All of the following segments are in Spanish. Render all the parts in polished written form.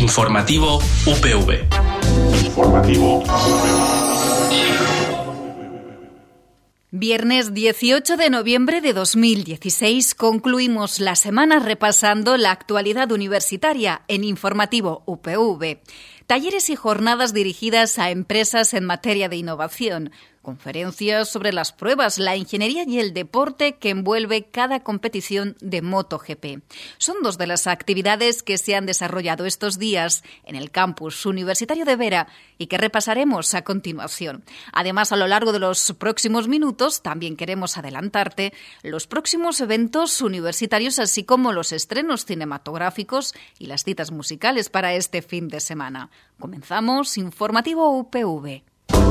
Informativo UPV. Informativo. Viernes 18 de noviembre de 2016 concluimos la semana repasando la actualidad universitaria en Informativo UPV. Talleres y jornadas dirigidas a empresas en materia de innovación. Conferencias sobre las pruebas, la ingeniería y el deporte que envuelve cada competición de MotoGP. Son dos de las actividades que se han desarrollado estos días en el campus universitario de Vera y que repasaremos a continuación. Además, a lo largo de los próximos minutos también queremos adelantarte los próximos eventos universitarios, así como los estrenos cinematográficos y las citas musicales para este fin de semana. Comenzamos Informativo UPV.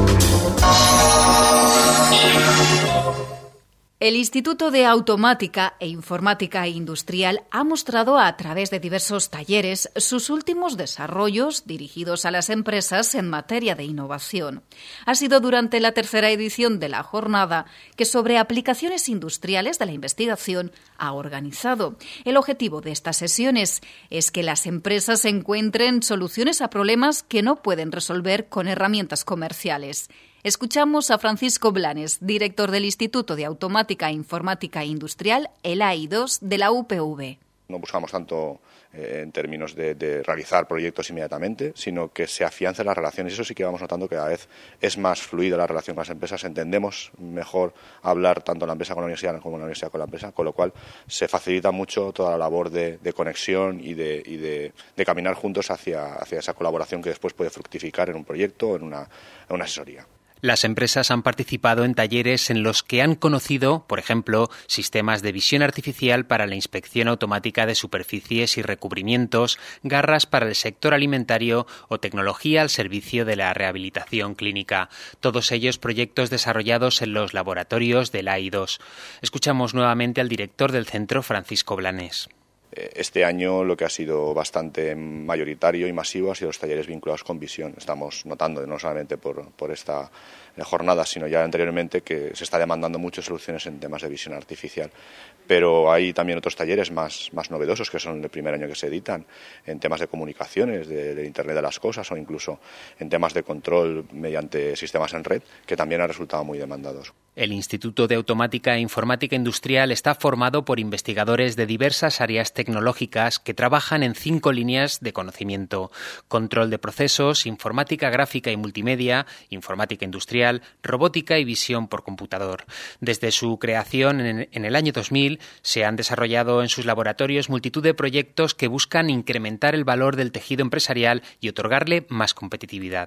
El Instituto de Automática e Informática Industrial ha mostrado a través de diversos talleres sus últimos desarrollos dirigidos a las empresas en materia de innovación. Ha sido durante la tercera edición de la jornada que sobre aplicaciones industriales de la investigación ha organizado. El objetivo de estas sesiones es que las empresas encuentren soluciones a problemas que no pueden resolver con herramientas comerciales. Escuchamos a Francisco Blanes, director del Instituto de Automática e Informática Industrial, el AI2 de la UPV. No buscamos tanto en términos de realizar proyectos inmediatamente, sino que se afiancen las relaciones. Eso sí que vamos notando que cada vez es más fluida la relación con las empresas. Entendemos mejor hablar tanto la empresa con la universidad como la universidad con la empresa, con lo cual se facilita mucho toda la labor de conexión y de caminar juntos hacia esa colaboración que después puede fructificar en un proyecto o en una asesoría. Las empresas han participado en talleres en los que han conocido, por ejemplo, sistemas de visión artificial para la inspección automática de superficies y recubrimientos, garras para el sector alimentario o tecnología al servicio de la rehabilitación clínica. Todos ellos proyectos desarrollados en los laboratorios del AI2. Escuchamos nuevamente al director del centro, Francisco Blanes. Este año lo que ha sido bastante mayoritario y masivo ha sido los talleres vinculados con visión. Estamos notando, no solamente por esta jornada, sino ya anteriormente, que se está demandando muchas soluciones en temas de visión artificial. Pero hay también otros talleres más novedosos, que son el primer año que se editan, en temas de comunicaciones, de Internet de las cosas, o incluso en temas de control mediante sistemas en red, que también han resultado muy demandados. El Instituto de Automática e Informática Industrial está formado por investigadores de diversas áreas tecnológicas que trabajan en 5 líneas de conocimiento: control de procesos, informática gráfica y multimedia, informática industrial, robótica y visión por computador. Desde su creación en el año 2000 se han desarrollado en sus laboratorios multitud de proyectos que buscan incrementar el valor del tejido empresarial y otorgarle más competitividad.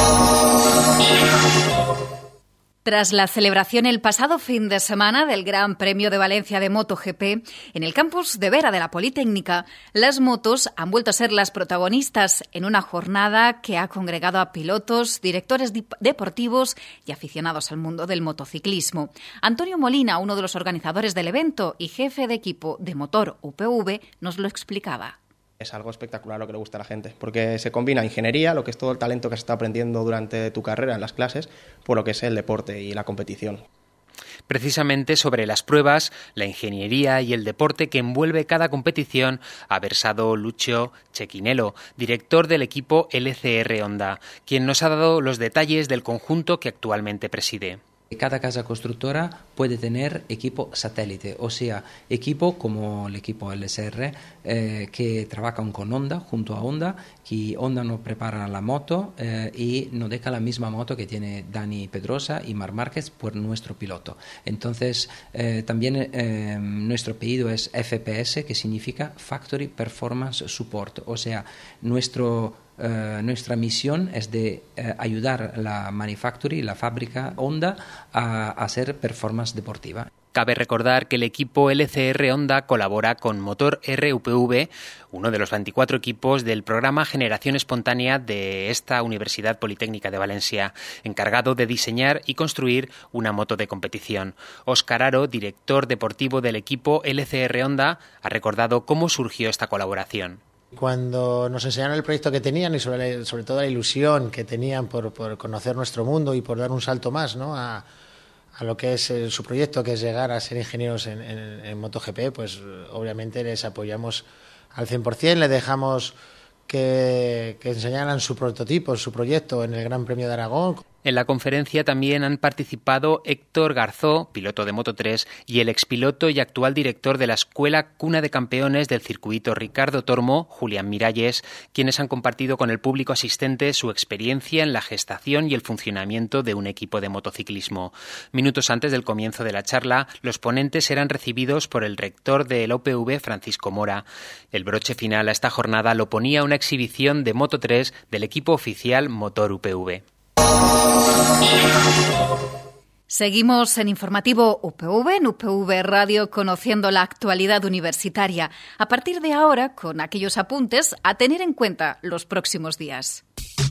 Tras la celebración el pasado fin de semana del Gran Premio de Valencia de MotoGP, en el campus de Vera de la Politécnica, las motos han vuelto a ser las protagonistas en una jornada que ha congregado a pilotos, directores deportivos y aficionados al mundo del motociclismo. Antonio Molina, uno de los organizadores del evento y jefe de equipo de Motor UPV, nos lo explicaba. Es algo espectacular lo que le gusta a la gente, porque se combina ingeniería, lo que es todo el talento que se está aprendiendo durante tu carrera en las clases, por lo que es el deporte y la competición. Precisamente sobre las pruebas, la ingeniería y el deporte que envuelve cada competición ha versado Lucio Cecchinello, director del equipo LCR Honda, quien nos ha dado los detalles del conjunto que actualmente preside. Cada casa constructora puede tener equipo satélite, o sea, equipo como el equipo LSR que trabajan con Honda, junto a Honda, que Honda nos prepara la moto y nos deja la misma moto que tiene Dani Pedrosa y Marc Márquez por nuestro piloto. Entonces, también nuestro apellido es FPS, que significa Factory Performance Support, o sea, nuestra misión es de ayudar a la manufacturing, la fábrica Honda, a hacer performance deportiva. Cabe recordar que el equipo LCR Honda colabora con Motor RUPV, uno de los 24 equipos del programa Generación Espontánea de esta Universidad Politécnica de Valencia, encargado de diseñar y construir una moto de competición. Óscar Aro, director deportivo del equipo LCR Honda, ha recordado cómo surgió esta colaboración. Cuando nos enseñaron el proyecto que tenían y sobre todo la ilusión que tenían por conocer nuestro mundo y por dar un salto más, ¿no?, a lo que es su proyecto, que es llegar a ser ingenieros en MotoGP, pues obviamente les apoyamos al 100%, les dejamos que enseñaran su prototipo, su proyecto en el Gran Premio de Aragón. En la conferencia también han participado Héctor Garzó, piloto de Moto3, y el expiloto y actual director de la Escuela Cuna de Campeones del circuito Ricardo Tormo, Julián Miralles, quienes han compartido con el público asistente su experiencia en la gestación y el funcionamiento de un equipo de motociclismo. Minutos antes del comienzo de la charla, los ponentes eran recibidos por el rector del UPV, Francisco Mora. El broche final a esta jornada lo ponía una exhibición de Moto3 del equipo oficial Motor UPV. Seguimos en Informativo UPV, en UPV Radio, conociendo la actualidad universitaria. A partir de ahora, con aquellos apuntes a tener en cuenta los próximos días.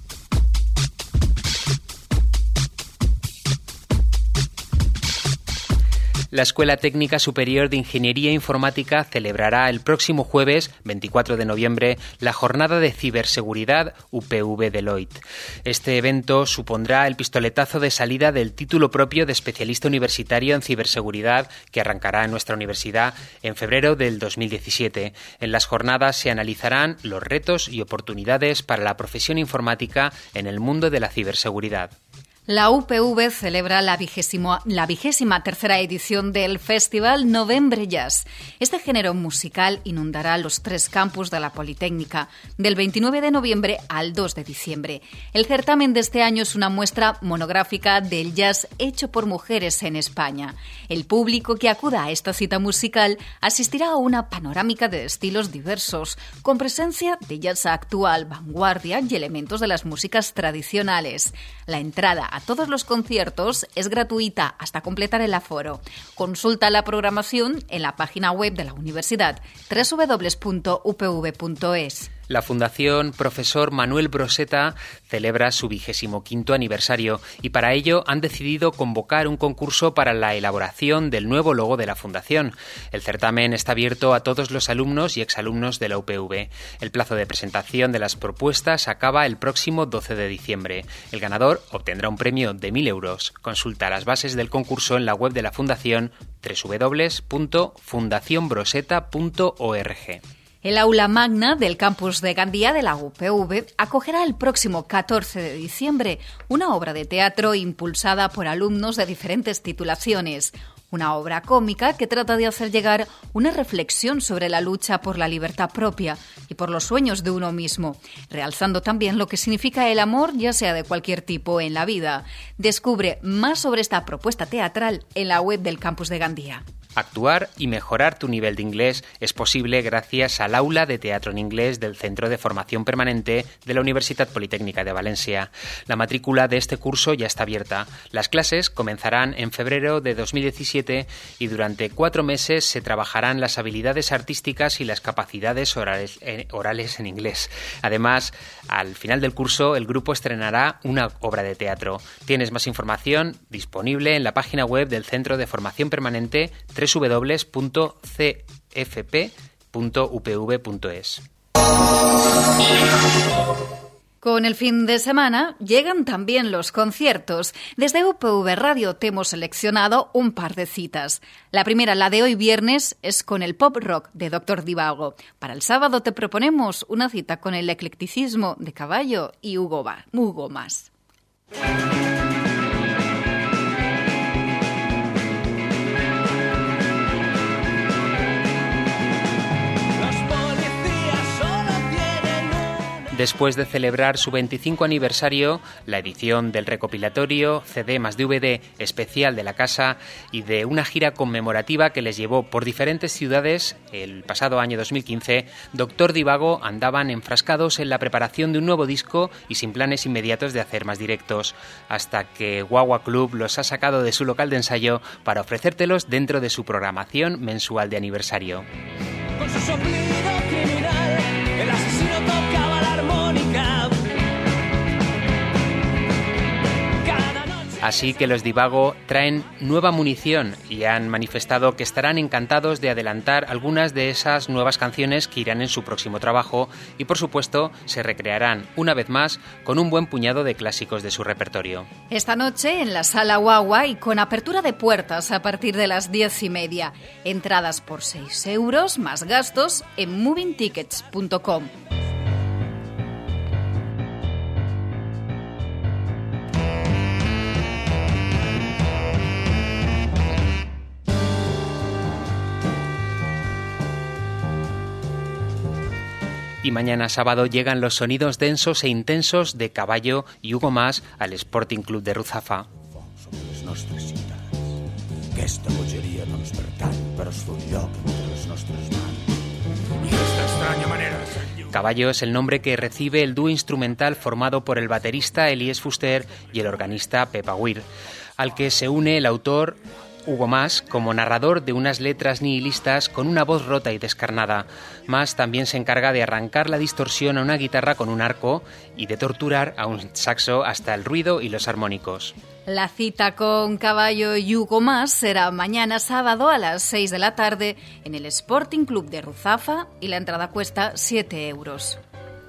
La Escuela Técnica Superior de Ingeniería Informática celebrará el próximo jueves, 24 de noviembre, la jornada de ciberseguridad UPV Deloitte. Este evento supondrá el pistoletazo de salida del título propio de especialista universitario en ciberseguridad que arrancará en nuestra universidad en febrero del 2017. En las jornadas se analizarán los retos y oportunidades para la profesión informática en el mundo de la ciberseguridad. La UPV celebra la 23ª edición del Festival Novembre Jazz. Este género musical inundará los 3 campus de la Politécnica, del 29 de noviembre al 2 de diciembre. El certamen de este año es una muestra monográfica del jazz hecho por mujeres en España. El público que acuda a esta cita musical asistirá a una panorámica de estilos diversos, con presencia de jazz actual, vanguardia y elementos de las músicas tradicionales. La entrada a todos los conciertos es gratuita hasta completar el aforo. Consulta la programación en la página web de la universidad www.upv.es. La Fundación Profesor Manuel Broseta celebra su 25º aniversario y para ello han decidido convocar un concurso para la elaboración del nuevo logo de la Fundación. El certamen está abierto a todos los alumnos y exalumnos de la UPV. El plazo de presentación de las propuestas acaba el próximo 12 de diciembre. El ganador obtendrá un premio de 1.000 euros. Consulta las bases del concurso en la web de la Fundación www.fundacionbroseta.org. El aula magna del campus de Gandía de la UPV acogerá el próximo 14 de diciembre una obra de teatro impulsada por alumnos de diferentes titulaciones. Una obra cómica que trata de hacer llegar una reflexión sobre la lucha por la libertad propia y por los sueños de uno mismo, realzando también lo que significa el amor, ya sea de cualquier tipo, en la vida. Descubre más sobre esta propuesta teatral en la web del campus de Gandía. Actuar y mejorar tu nivel de inglés es posible gracias al Aula de Teatro en Inglés del Centro de Formación Permanente de la Universitat Politécnica de Valencia. La matrícula de este curso ya está abierta. Las clases comenzarán en febrero de 2017 y durante 4 meses se trabajarán las habilidades artísticas y las capacidades orales en inglés. Además, al final del curso, el grupo estrenará una obra de teatro. Tienes más información disponible en la página web del Centro de Formación Permanente www.cfp.upv.es. Con el fin de semana llegan también los conciertos. Desde UPV Radio te hemos seleccionado un par de citas. La primera, la de hoy viernes, es con el pop rock de Dr. Divago. Para el sábado te proponemos una cita con el eclecticismo de Caballo y Hugo Mas. Después de celebrar su 25 aniversario, la edición del recopilatorio CD más DVD especial de la casa y de una gira conmemorativa que les llevó por diferentes ciudades el pasado año 2015, Dr. Divago andaban enfrascados en la preparación de un nuevo disco y sin planes inmediatos de hacer más directos, hasta que Guagua Club los ha sacado de su local de ensayo para ofrecértelos dentro de su programación mensual de aniversario. Con su soplido criminal, el asesino tocaba la armónica. Así que los Divago traen nueva munición y han manifestado que estarán encantados de adelantar algunas de esas nuevas canciones que irán en su próximo trabajo y, por supuesto, se recrearán una vez más con un buen puñado de clásicos de su repertorio. Esta noche en la Sala Guagua y con apertura de puertas a partir de las 10:30. Entradas por 6 euros más gastos en movingtickets.com. Y mañana sábado llegan los sonidos densos e intensos de Caballo y Hugo Mas al Sporting Club de Ruzafa. Aquesta bogeria no ens pertany, però es fa un lloc entre les nostres mans. I esta extraña manera de ser. Caballo es el nombre que recibe el dúo instrumental formado por el baterista Elies Fuster y el organista Pep Aguirre, al que se une el autor Hugo Mas como narrador de unas letras nihilistas con una voz rota y descarnada. Mas también se encarga de arrancar la distorsión a una guitarra con un arco y de torturar a un saxo hasta el ruido y los armónicos. La cita con Caballo y Hugo Mas será mañana sábado a las 6 de la tarde en el Sporting Club de Ruzafa y la entrada cuesta 7 euros.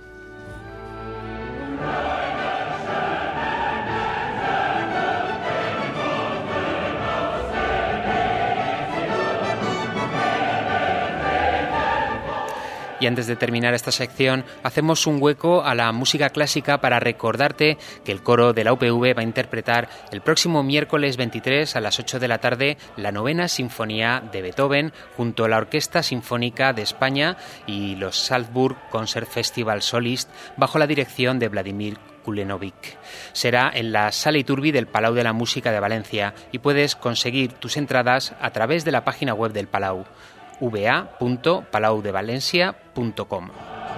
Y antes de terminar esta sección, hacemos un hueco a la música clásica para recordarte que el coro de la UPV va a interpretar el próximo miércoles 23 a las 8 de la tarde la 9ª Sinfonía de Beethoven junto a la Orquesta Sinfónica de España y los Salzburg Concert Festival Solist bajo la dirección de Vladimir Kulenovic. Será en la Sala Iturbi del Palau de la Música de Valencia y puedes conseguir tus entradas a través de la página web del Palau, va.palaudevalencia.com.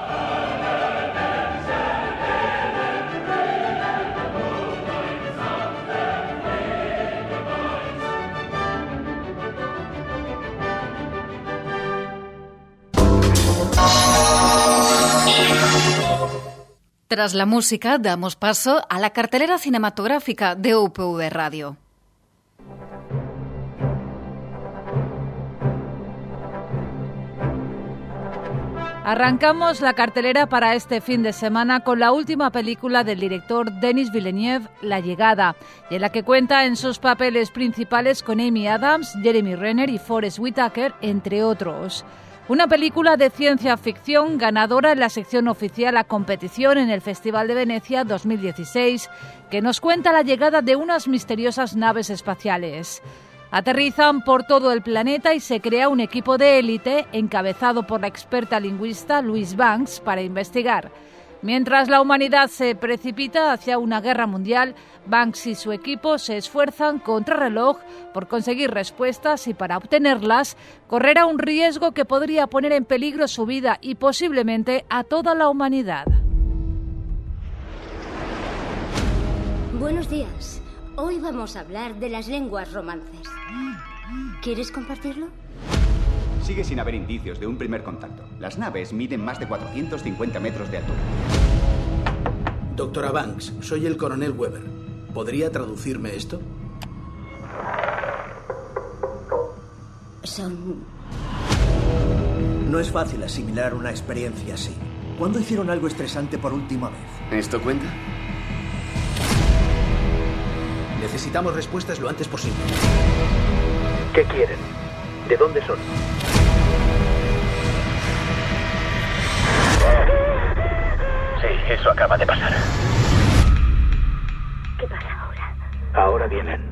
Tras la música, damos paso a la cartelera cinematográfica de UPV Radio. Arrancamos la cartelera para este fin de semana con la última película del director Denis Villeneuve, La Llegada, y en la que cuenta en sus papeles principales con Amy Adams, Jeremy Renner y Forest Whitaker, entre otros. Una película de ciencia ficción ganadora en la sección oficial a competición en el Festival de Venecia 2016, que nos cuenta la llegada de unas misteriosas naves espaciales. Aterrizan por todo el planeta y se crea un equipo de élite encabezado por la experta lingüista Louise Banks para investigar. Mientras la humanidad se precipita hacia una guerra mundial, Banks y su equipo se esfuerzan contrarreloj por conseguir respuestas y para obtenerlas correrá un riesgo que podría poner en peligro su vida y posiblemente a toda la humanidad. Buenos días. Hoy vamos a hablar de las lenguas romances. ¿Quieres compartirlo? Sigue sin haber indicios de un primer contacto. Las naves miden más de 450 metros de altura. Doctora Banks, soy el coronel Weber. ¿Podría traducirme esto? No es fácil asimilar una experiencia así. ¿Cuándo hicieron algo estresante por última vez? ¿Esto cuenta? Necesitamos respuestas lo antes posible. ¿Qué quieren? ¿De dónde son? Sí, eso acaba de pasar. ¿Qué pasa ahora? Ahora vienen.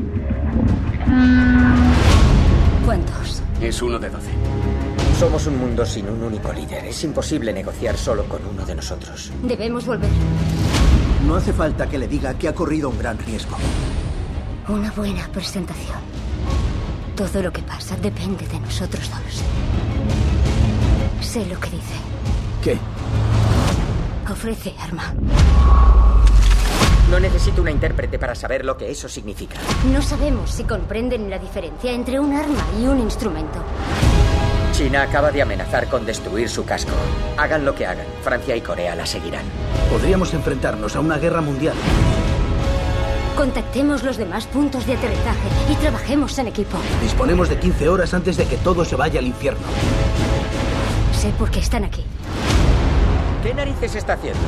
¿Cuántos? Es uno de 12. Somos un mundo sin un único líder. Es imposible negociar solo con uno de nosotros. Debemos volver. No hace falta que le diga que ha corrido un gran riesgo. Una buena presentación. Todo lo que pasa depende de nosotros dos. Sé lo que dice. ¿Qué? Ofrece arma. No necesito una intérprete para saber lo que eso significa. No sabemos si comprenden la diferencia entre un arma y un instrumento. China acaba de amenazar con destruir su casco. Hagan lo que hagan, Francia y Corea la seguirán. Podríamos enfrentarnos a una guerra mundial. Contactemos los demás puntos de aterrizaje y trabajemos en equipo. Disponemos de 15 horas antes de que todo se vaya al infierno. Sé por qué están aquí. ¿Qué narices está haciendo?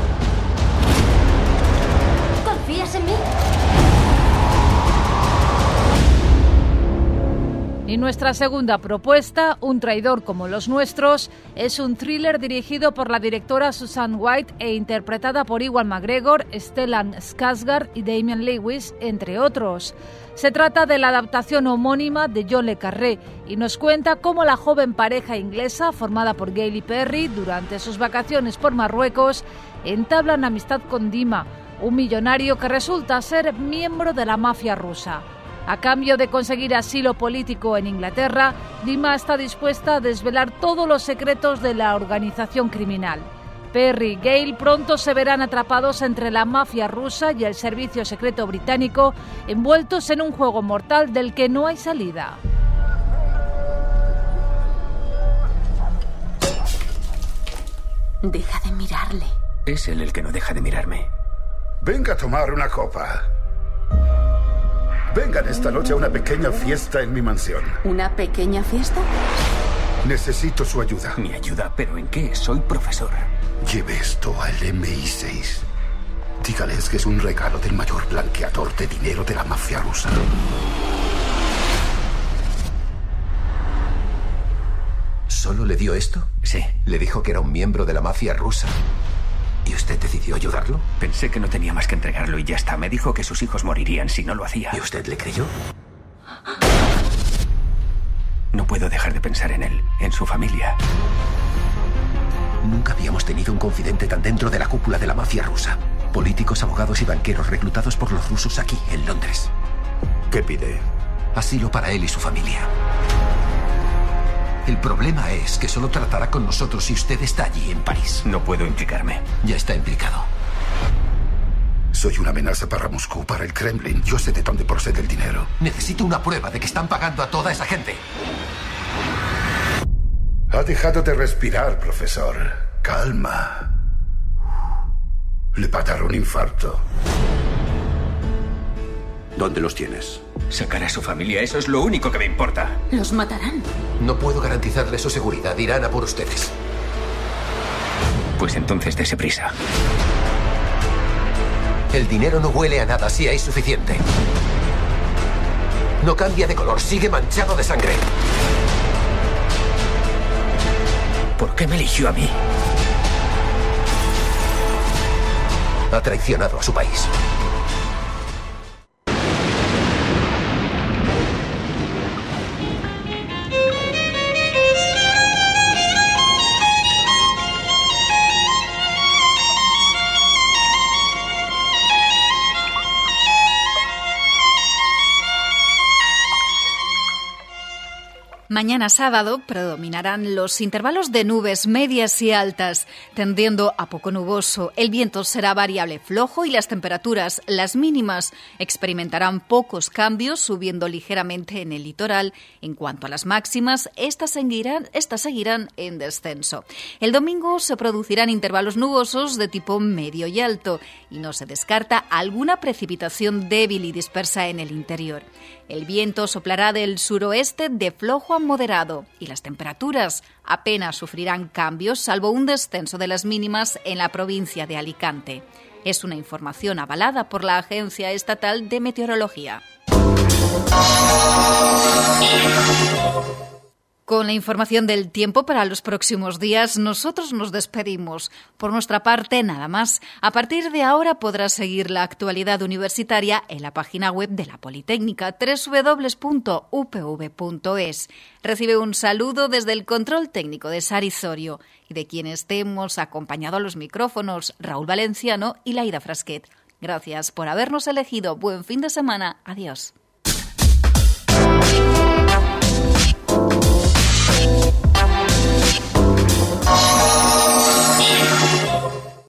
¿Confías en mí? Y nuestra segunda propuesta, Un traidor como los nuestros, es un thriller dirigido por la directora Susan White e interpretada por Ewan McGregor, Stellan Skarsgård y Damian Lewis, entre otros. Se trata de la adaptación homónima de John le Carré y nos cuenta cómo la joven pareja inglesa, formada por Halle Berry, durante sus vacaciones por Marruecos, entablan amistad con Dima, un millonario que resulta ser miembro de la mafia rusa. A cambio de conseguir asilo político en Inglaterra, Dima está dispuesta a desvelar todos los secretos de la organización criminal. Perry y Gale pronto se verán atrapados entre la mafia rusa y el servicio secreto británico, envueltos en un juego mortal del que no hay salida. Deja de mirarle. Es él el que no deja de mirarme. Venga a tomar una copa. Vengan esta noche a una pequeña fiesta en mi mansión. ¿Una pequeña fiesta? Necesito su ayuda. ¿Mi ayuda? ¿Pero en qué? Soy profesor. Lleve esto al MI6. Dígales que es un regalo del mayor blanqueador de dinero de la mafia rusa. ¿Solo le dio esto? Sí. Le dijo que era un miembro de la mafia rusa. ¿Y usted decidió ayudarlo? Pensé que no tenía más que entregarlo y ya está. Me dijo que sus hijos morirían si no lo hacía. ¿Y usted le creyó? No puedo dejar de pensar en él, en su familia. Nunca habíamos tenido un confidente tan dentro de la cúpula de la mafia rusa. Políticos, abogados y banqueros reclutados por los rusos aquí, en Londres. ¿Qué pide? Asilo para él y su familia. El problema es que solo tratará con nosotros si usted está allí, en París. No puedo implicarme. Ya está implicado. Soy una amenaza para Moscú, para el Kremlin. Yo sé de dónde procede el dinero. Necesito una prueba de que están pagando a toda esa gente. Ha dejado de respirar, profesor. Calma. Le va a dar un infarto. ¿Dónde los tienes? Sacar a su familia, eso es lo único que me importa. Los matarán. No puedo garantizarle su seguridad. Irán a por ustedes. Pues entonces dése prisa. El dinero no huele a nada si hay suficiente. No cambia de color, sigue manchado de sangre. ¿Por qué me eligió a mí? Ha traicionado a su país. Mañana sábado predominarán los intervalos de nubes medias y altas, tendiendo a poco nuboso. El viento será variable flojo y las temperaturas, las mínimas, experimentarán pocos cambios, subiendo ligeramente en el litoral. En cuanto a las máximas, estas seguirán en descenso. El domingo se producirán intervalos nubosos de tipo medio y alto y no se descarta alguna precipitación débil y dispersa en el interior. El viento soplará del suroeste de flojo a moderado y las temperaturas apenas sufrirán cambios, salvo un descenso de las mínimas en la provincia de Alicante. Es una información avalada por la Agencia Estatal de Meteorología. Con la información del tiempo para los próximos días, nosotros nos despedimos. Por nuestra parte, nada más. A partir de ahora podrás seguir la actualidad universitaria en la página web de la Politécnica, www.upv.es. Recibe un saludo desde el control técnico de Sari Zorio y de quienes te hemos acompañado a los micrófonos, Raúl Valenciano y Laida Frasquet. Gracias por habernos elegido. Buen fin de semana. Adiós.